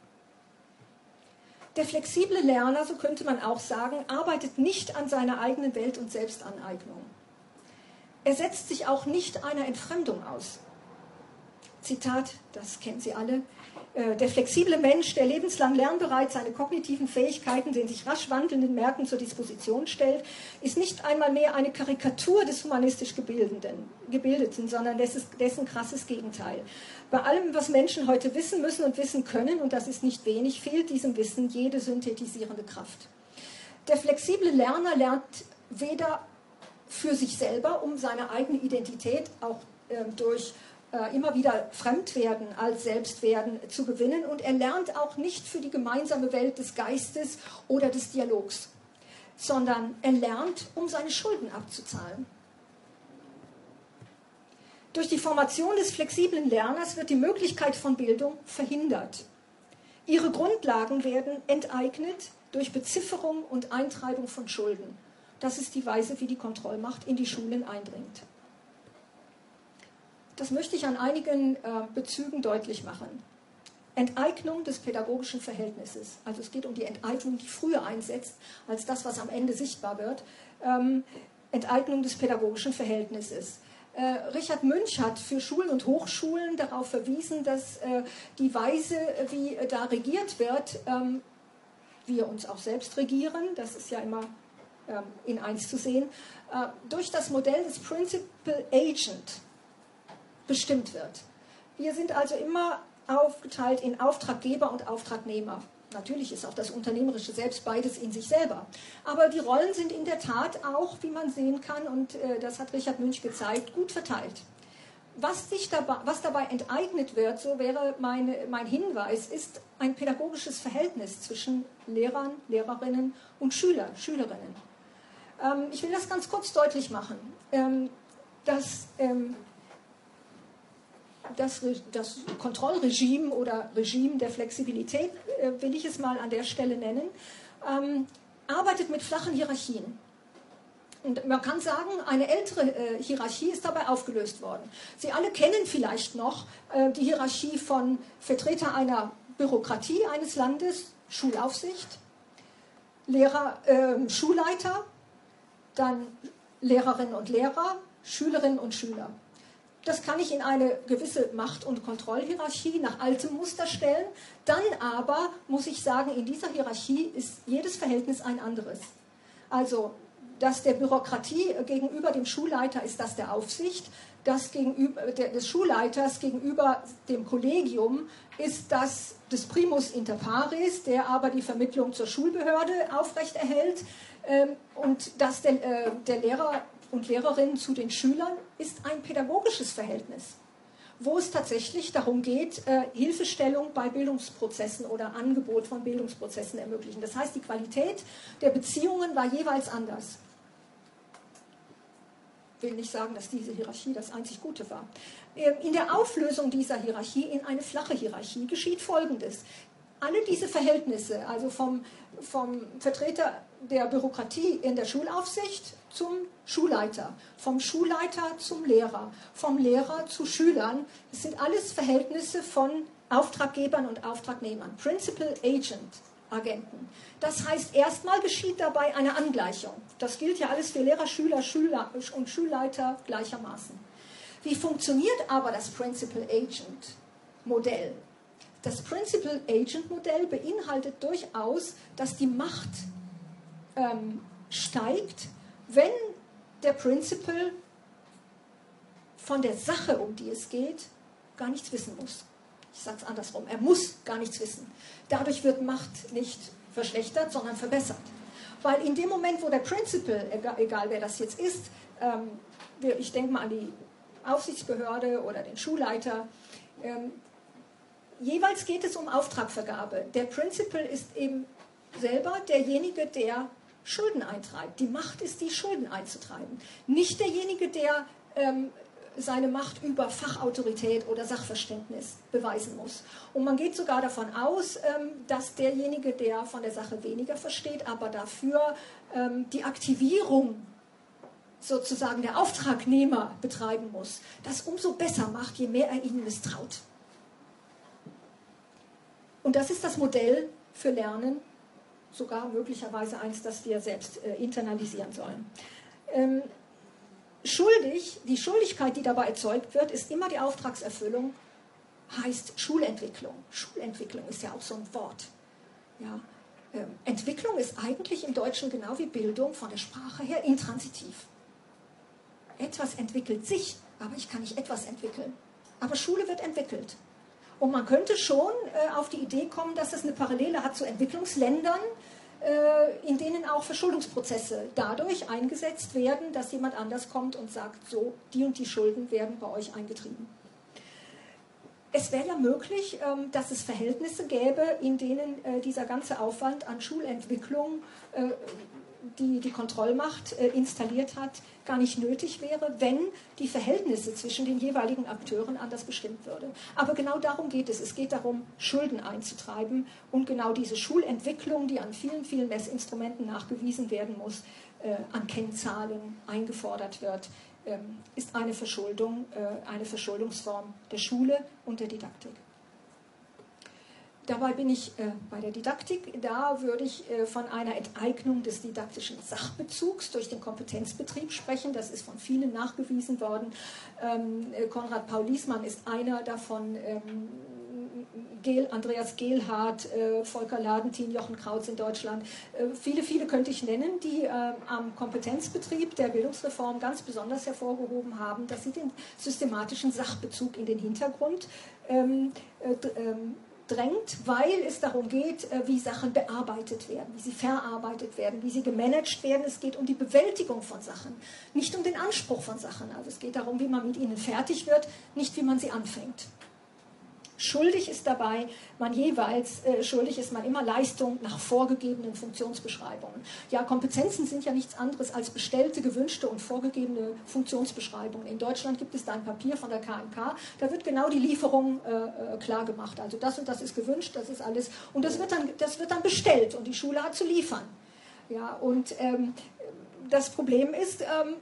Der flexible Lerner, so könnte man auch sagen, arbeitet nicht an seiner eigenen Welt- und Selbstaneignung. Er setzt sich auch nicht einer Entfremdung aus. Zitat, das kennen Sie alle, der flexible Mensch, der lebenslang lernbereit seine kognitiven Fähigkeiten den sich rasch wandelnden Märkten zur Disposition stellt, ist nicht einmal mehr eine Karikatur des humanistisch Gebildeten, Gebildeten sondern dessen, dessen krasses Gegenteil. Bei allem, was Menschen heute wissen müssen und wissen können, und das ist nicht wenig, fehlt diesem Wissen jede synthetisierende Kraft. Der flexible Lerner lernt weder für sich selber, um seine eigene Identität auch äh, durch immer wieder Fremdwerden als Selbstwerden zu gewinnen, und er lernt auch nicht für die gemeinsame Welt des Geistes oder des Dialogs, sondern er lernt, um seine Schulden abzuzahlen. Durch die Formation des flexiblen Lerners wird die Möglichkeit von Bildung verhindert. Ihre Grundlagen werden enteignet durch Bezifferung und Eintreibung von Schulden. Das ist die Weise, wie die Kontrollmacht in die Schulen eindringt. Das möchte ich an einigen äh, Bezügen deutlich machen. Enteignung des pädagogischen Verhältnisses. Also es geht um die Enteignung, die früher einsetzt, als das, was am Ende sichtbar wird. Ähm, Enteignung des pädagogischen Verhältnisses. Äh, Richard Münch hat für Schulen und Hochschulen darauf verwiesen, dass äh, die Weise, wie äh, da regiert wird, ähm, wir uns auch selbst regieren, das ist ja immer ähm, in eins zu sehen, äh, durch das Modell des Principal Agent bestimmt wird. Wir sind also immer aufgeteilt in Auftraggeber und Auftragnehmer. Natürlich ist auch das Unternehmerische selbst beides in sich selber. Aber die Rollen sind in der Tat auch, wie man sehen kann, und äh, das hat Richard Münch gezeigt, gut verteilt. Was, sich dabei, was dabei enteignet wird, so wäre meine, mein Hinweis, ist ein pädagogisches Verhältnis zwischen Lehrern, Lehrerinnen und Schüler, Schülerinnen. Ähm, ich will das ganz kurz deutlich machen. Ähm, dass ähm, Das, das Kontrollregime oder Regime der Flexibilität, äh, will ich es mal an der Stelle nennen, ähm, arbeitet mit flachen Hierarchien. Und man kann sagen, eine ältere äh, Hierarchie ist dabei aufgelöst worden. Sie alle kennen vielleicht noch äh, die Hierarchie von Vertreter einer Bürokratie eines Landes, Schulaufsicht, Lehrer, äh, Schulleiter, dann Lehrerinnen und Lehrer, Schülerinnen und Schüler. Das kann ich in eine gewisse Macht- und Kontrollhierarchie nach altem Muster stellen. Dann aber muss ich sagen, in dieser Hierarchie ist jedes Verhältnis ein anderes. Also das der Bürokratie gegenüber dem Schulleiter ist das der Aufsicht, das gegenüber, der, des Schulleiters gegenüber dem Kollegium ist das des Primus inter pares, der aber die Vermittlung zur Schulbehörde aufrechterhält, ähm, und das der, äh, der Lehrer und Lehrerinnen zu den Schülern ist ein pädagogisches Verhältnis, wo es tatsächlich darum geht, äh, Hilfestellung bei Bildungsprozessen oder Angebot von Bildungsprozessen ermöglichen. Das heißt, die Qualität der Beziehungen war jeweils anders. Ich will nicht sagen, dass diese Hierarchie das einzig Gute war. In der Auflösung dieser Hierarchie in eine flache Hierarchie geschieht Folgendes. Alle diese Verhältnisse, also vom, vom Vertreter der Bürokratie in der Schulaufsicht zum Schulleiter, vom Schulleiter zum Lehrer, vom Lehrer zu Schülern, das sind alles Verhältnisse von Auftraggebern und Auftragnehmern, Principal Agent, Agenten. Das heißt, erstmal geschieht dabei eine Angleichung. Das gilt ja alles für Lehrer, Schüler, Schüler und Schulleiter gleichermaßen. Wie funktioniert aber das Principal Agent Modell? Das Principal Agent Modell beinhaltet durchaus, dass die Macht ähm, steigt, wenn der Principal von der Sache, um die es geht, gar nichts wissen muss. Ich sage es andersrum, er muss gar nichts wissen. Dadurch wird Macht nicht verschlechtert, sondern verbessert. Weil in dem Moment, wo der Principal, egal, egal wer das jetzt ist, ähm, ich denke mal an die Aufsichtsbehörde oder den Schulleiter, ähm, jeweils geht es um Auftragvergabe. Der Principal ist eben selber derjenige, der Schulden eintreibt. Die Macht ist die, Schulden einzutreiben. Nicht derjenige, der ähm, seine Macht über Fachautorität oder Sachverständnis beweisen muss. Und man geht sogar davon aus, ähm, dass derjenige, der von der Sache weniger versteht, aber dafür ähm, die Aktivierung sozusagen der Auftragnehmer betreiben muss, das umso besser macht, je mehr er ihnen misstraut. Und das ist das Modell für Lernen, sogar möglicherweise eins, das wir selbst äh, internalisieren sollen. Ähm, schuldig, die Schuldigkeit, die dabei erzeugt wird, ist immer die Auftragserfüllung heißt Schulentwicklung. Schulentwicklung ist ja auch so ein Wort. Ja, ähm, Entwicklung ist eigentlich im Deutschen genau wie Bildung von der Sprache her intransitiv. Etwas entwickelt sich, aber ich kann nicht etwas entwickeln. Aber Schule wird entwickelt. Und man könnte schon äh, auf die Idee kommen, dass es eine Parallele hat zu Entwicklungsländern, äh, in denen auch Verschuldungsprozesse dadurch eingesetzt werden, dass jemand anders kommt und sagt, so, die und die Schulden werden bei euch eingetrieben. Es wäre ja möglich, ähm, dass es Verhältnisse gäbe, in denen äh, dieser ganze Aufwand an Schulentwicklung, äh, die die Kontrollmacht äh, installiert hat, gar nicht nötig wäre, wenn die Verhältnisse zwischen den jeweiligen Akteuren anders bestimmt würde. Aber genau darum geht es. Es geht darum, Schulden einzutreiben und genau diese Schulentwicklung, die an vielen, vielen Messinstrumenten nachgewiesen werden muss, äh, an Kennzahlen eingefordert wird, ähm, ist eine Verschuldung, äh, eine Verschuldungsform der Schule und der Didaktik. Dabei bin ich äh, bei der Didaktik, da würde ich äh, von einer Enteignung des didaktischen Sachbezugs durch den Kompetenzbetrieb sprechen. Das ist von vielen nachgewiesen worden. Ähm, äh, Konrad Paul Liesmann ist einer davon, ähm, Gel, Andreas Gehlhardt, äh, Volker Ladentin, Jochen Krautz in Deutschland. Äh, viele, viele könnte ich nennen, die äh, am Kompetenzbetrieb der Bildungsreform ganz besonders hervorgehoben haben, dass sie den systematischen Sachbezug in den Hintergrund ähm, äh, ähm, drängt, weil es darum geht, wie Sachen bearbeitet werden, wie sie verarbeitet werden, wie sie gemanagt werden. Es geht um die Bewältigung von Sachen, nicht um den Anspruch von Sachen. Also es geht darum, wie man mit ihnen fertig wird, nicht wie man sie anfängt. Schuldig ist dabei, man jeweils, äh, schuldig ist man immer Leistung nach vorgegebenen Funktionsbeschreibungen. Ja, Kompetenzen sind ja nichts anderes als bestellte, gewünschte und vorgegebene Funktionsbeschreibungen. In Deutschland gibt es da ein Papier von der K M K, da wird genau die Lieferung äh, klar gemacht. Also das und das ist gewünscht, das ist alles. Und das wird dann, das wird dann bestellt und die Schule hat zu liefern. Ja, und ähm, das Problem ist, ähm,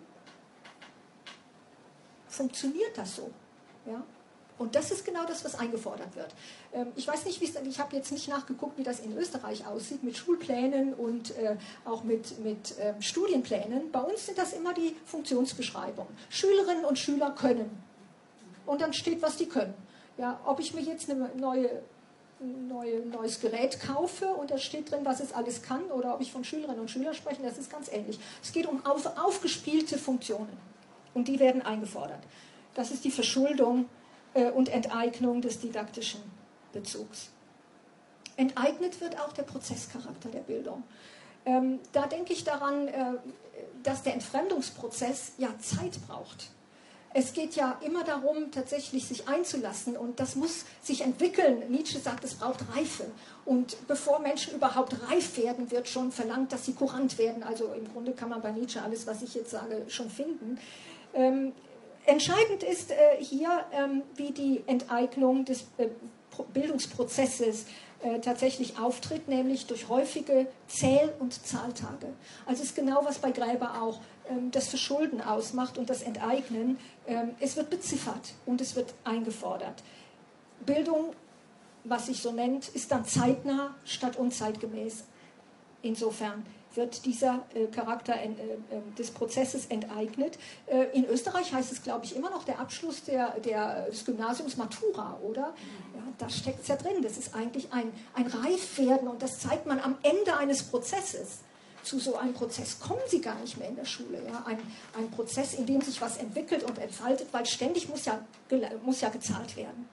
funktioniert das so? Ja? Und das ist genau das, was eingefordert wird. Ich weiß nicht, wie es, ich habe jetzt nicht nachgeguckt, wie das in Österreich aussieht, mit Schulplänen und äh, auch mit, mit äh, Studienplänen. Bei uns sind das immer die Funktionsbeschreibungen. Schülerinnen und Schüler können. Und dann steht, was die können. Ja, ob ich mir jetzt eine neue, neue, neues Gerät kaufe und da steht drin, was es alles kann, oder ob ich von Schülerinnen und Schülern spreche, das ist ganz ähnlich. Es geht um auf, aufgespielte Funktionen. Und die werden eingefordert. Das ist die Verschuldung und Enteignung des didaktischen Bezugs. Enteignet wird auch der Prozesscharakter der Bildung. Ähm, da denke ich daran, äh, dass der Entfremdungsprozess ja Zeit braucht. Es geht ja immer darum, tatsächlich sich einzulassen und das muss sich entwickeln. Nietzsche sagt, es braucht Reife. Und bevor Menschen überhaupt reif werden, wird schon verlangt, dass sie kurant werden. Also im Grunde kann man bei Nietzsche alles, was ich jetzt sage, schon finden. Ähm, Entscheidend ist äh, hier, ähm, wie die Enteignung des äh, Bildungsprozesses äh, tatsächlich auftritt, nämlich durch häufige Zähl- und Zahltage. Also ist genau, was bei Gräber auch ähm, das Verschulden ausmacht und das Enteignen. Ähm, es wird beziffert und es wird eingefordert. Bildung, was sich so nennt, ist dann zeitnah statt unzeitgemäß. Insofern wird dieser äh, Charakter äh, äh, des Prozesses enteignet. Äh, in Österreich heißt es, glaube ich, immer noch der Abschluss der, der, des Gymnasiums Matura, oder? Ja, da steckt es ja drin. Das ist eigentlich ein, ein Reifwerden und das zeigt man am Ende eines Prozesses. Zu so einem Prozess kommen sie gar nicht mehr in der Schule. Ja? Ein, ein Prozess, in dem sich was entwickelt und entfaltet, weil ständig muss ja, muss ja gezahlt werden.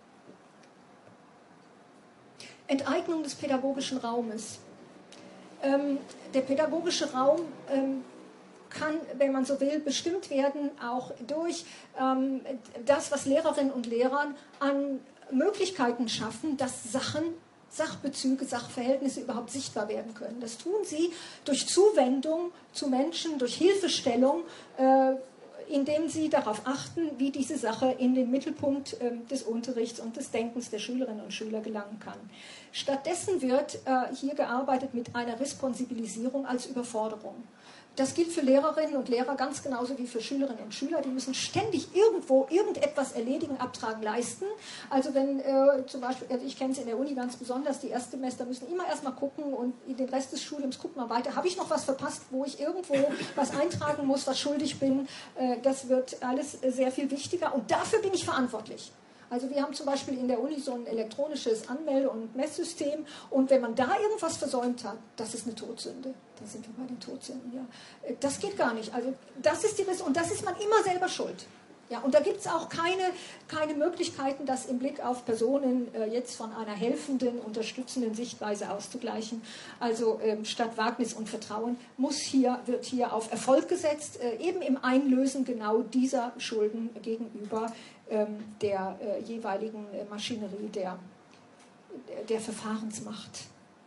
Enteignung des pädagogischen Raumes. Ähm, der pädagogische Raum ähm, kann, wenn man so will, bestimmt werden auch durch ähm, das, was Lehrerinnen und Lehrer an Möglichkeiten schaffen, dass Sachen, Sachbezüge, Sachverhältnisse überhaupt sichtbar werden können. Das tun sie durch Zuwendung zu Menschen, durch Hilfestellung, äh, indem sie darauf achten, wie diese Sache in den Mittelpunkt äh, des Unterrichts und des Denkens der Schülerinnen und Schüler gelangen kann. Stattdessen wird äh, hier gearbeitet mit einer Responsibilisierung als Überforderung. Das gilt für Lehrerinnen und Lehrer ganz genauso wie für Schülerinnen und Schüler. Die müssen ständig irgendwo irgendetwas erledigen, abtragen, leisten. Also wenn äh, zum Beispiel, also ich kenne es in der Uni ganz besonders, die Erstsemester müssen immer erstmal gucken und in den Rest des Studiums guckt man weiter. Habe ich noch was verpasst, wo ich irgendwo was eintragen muss, was schuldig bin? Äh, das wird alles sehr viel wichtiger und dafür bin ich verantwortlich. Also wir haben zum Beispiel in der Uni so ein elektronisches Anmelde- und Messsystem und wenn man da irgendwas versäumt hat, das ist eine Todsünde. Da sind wir bei den Todsünden, ja. Das geht gar nicht. Also das ist die Riss und das ist man immer selber schuld. Ja, und da gibt es auch keine, keine Möglichkeiten, das im Blick auf Personen äh, jetzt von einer helfenden, unterstützenden Sichtweise auszugleichen. Also ähm, statt Wagnis und Vertrauen muss hier, wird hier auf Erfolg gesetzt, äh, eben im Einlösen genau dieser Schulden gegenüber ähm, der äh, jeweiligen äh, Maschinerie der, der Verfahrensmacht.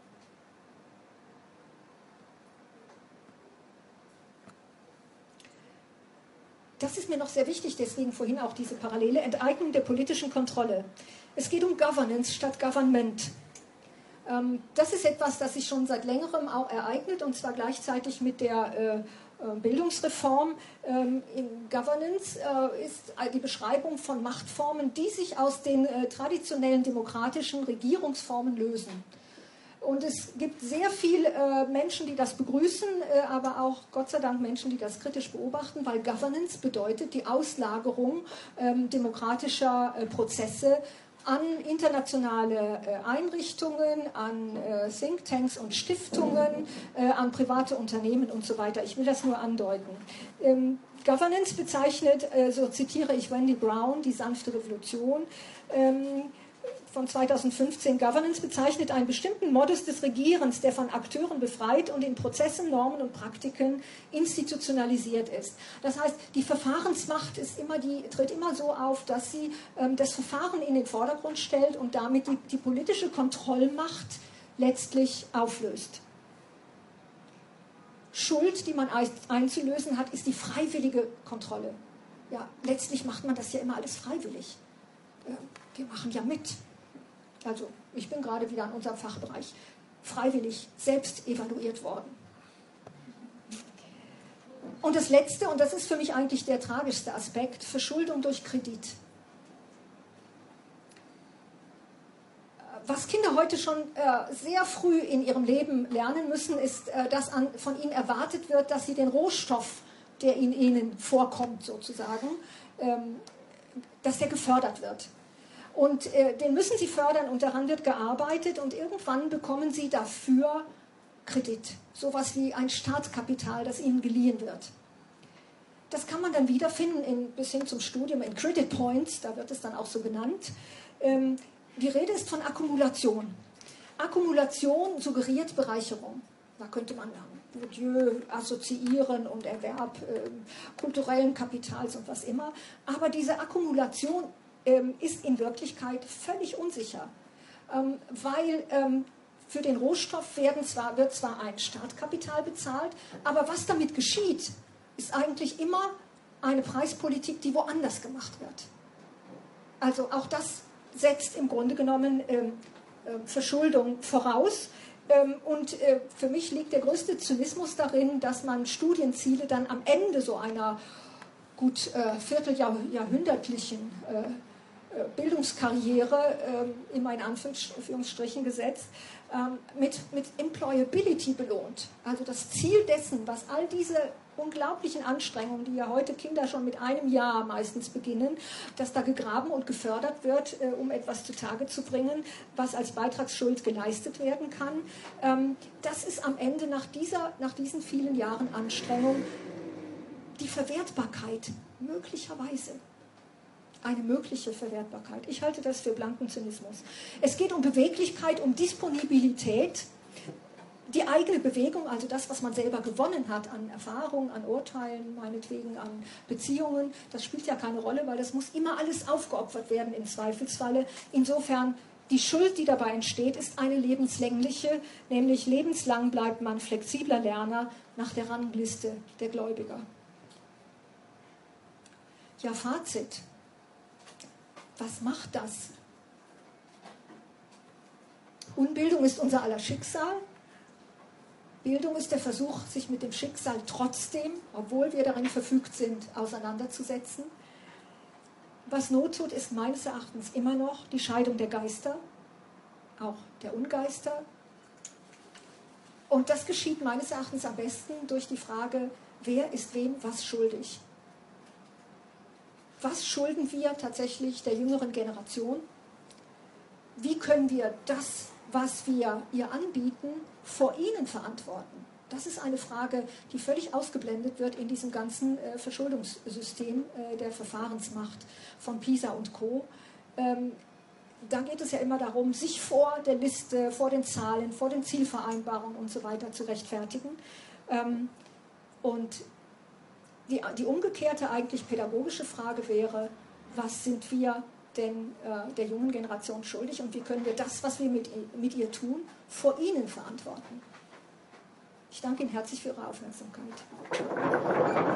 Das ist mir noch sehr wichtig, deswegen vorhin auch diese parallele Enteignung der politischen Kontrolle. Es geht um Governance statt Government. Das ist etwas, das sich schon seit längerem auch ereignet, und zwar gleichzeitig mit der Bildungsreform. In Governance ist die Beschreibung von Machtformen, die sich aus den traditionellen demokratischen Regierungsformen lösen. Und es gibt sehr viele äh, Menschen, die das begrüßen, äh, aber auch Gott sei Dank Menschen, die das kritisch beobachten, weil Governance bedeutet die Auslagerung ähm, demokratischer äh, Prozesse an internationale äh, Einrichtungen, an äh, Thinktanks und Stiftungen, äh, an private Unternehmen und so weiter. Ich will das nur andeuten. Ähm, Governance bezeichnet, äh, so zitiere ich Wendy Brown, die sanfte Revolution, ähm, von zweitausendfünfzehn, Governance bezeichnet einen bestimmten Modus des Regierens, der von Akteuren befreit und in Prozessen, Normen und Praktiken institutionalisiert ist. Das heißt, die Verfahrensmacht ist immer die, tritt immer so auf, dass sie ähm, das Verfahren in den Vordergrund stellt und damit die, die politische Kontrollmacht letztlich auflöst. Schuld, die man einzulösen hat, ist die freiwillige Kontrolle. Ja, letztlich macht man das ja immer alles freiwillig. Äh, wir machen ja mit. Also ich bin gerade wieder in unserem Fachbereich freiwillig selbst evaluiert worden. Und das Letzte, und das ist für mich eigentlich der tragischste Aspekt, Verschuldung durch Kredit. Was Kinder heute schon äh, sehr früh in ihrem Leben lernen müssen, ist, äh, dass an, von ihnen erwartet wird, dass sie den Rohstoff, der in ihnen vorkommt sozusagen, ähm, dass der gefördert wird. Und äh, den müssen sie fördern und daran wird gearbeitet und irgendwann bekommen sie dafür Kredit. Sowas wie ein Startkapital, das ihnen geliehen wird. Das kann man dann wiederfinden in, bis hin zum Studium in Credit Points, da wird es dann auch so genannt. Ähm, die Rede ist von Akkumulation. Akkumulation suggeriert Bereicherung. Da könnte man Bourdieu assoziieren und Erwerb äh, kulturellen Kapitals und was immer. Aber diese Akkumulation ist in Wirklichkeit völlig unsicher, weil für den Rohstoff werden zwar, wird zwar ein Startkapital bezahlt, aber was damit geschieht, ist eigentlich immer eine Preispolitik, die woanders gemacht wird. Also auch das setzt im Grunde genommen Verschuldung voraus. Und für mich liegt der größte Zynismus darin, dass man Studienziele dann am Ende so einer gut vierteljahrhundertlichen Bildungskarriere, äh, immer in Anführungsstrichen gesetzt, ähm, mit, mit Employability belohnt. Also das Ziel dessen, was all diese unglaublichen Anstrengungen, die ja heute Kinder schon mit einem Jahr meistens beginnen, dass da gegraben und gefördert wird, äh, um etwas zutage zu bringen, was als Beitragsschuld geleistet werden kann. Ähm, das ist am Ende nach, dieser, nach diesen vielen Jahren Anstrengung die Verwertbarkeit möglicherweise. Eine mögliche Verwertbarkeit. Ich halte das für blanken Zynismus. Es geht um Beweglichkeit, um Disponibilität, die eigene Bewegung, also das, was man selber gewonnen hat an Erfahrung, an Urteilen, meinetwegen an Beziehungen, das spielt ja keine Rolle, weil das muss immer alles aufgeopfert werden im Zweifelsfalle. Insofern, die Schuld, die dabei entsteht, ist eine lebenslängliche, nämlich lebenslang bleibt man flexibler Lerner nach der Rangliste der Gläubiger. Ja, Fazit. Was macht das? Unbildung ist unser aller Schicksal. Bildung ist der Versuch, sich mit dem Schicksal trotzdem, obwohl wir darin verfügt sind, auseinanderzusetzen. Was Not tut, ist meines Erachtens immer noch die Scheidung der Geister, auch der Ungeister. Und das geschieht meines Erachtens am besten durch die Frage, wer ist wem was schuldig. was schulden wir tatsächlich der jüngeren Generation? Wie können wir das, was wir ihr anbieten, vor ihnen verantworten? Das ist eine Frage, die völlig ausgeblendet wird in diesem ganzen äh, Verschuldungssystem äh, der Verfahrensmacht von PISA und Co. Ähm, da geht es ja immer darum, sich vor der Liste, vor den Zahlen, vor den Zielvereinbarungen und so weiter zu rechtfertigen. Ähm, und die, die umgekehrte, eigentlich pädagogische Frage wäre, was sind wir denn äh, der jungen Generation schuldig und wie können wir das, was wir mit, mit ihr tun, vor ihnen verantworten? Ich danke Ihnen herzlich für Ihre Aufmerksamkeit.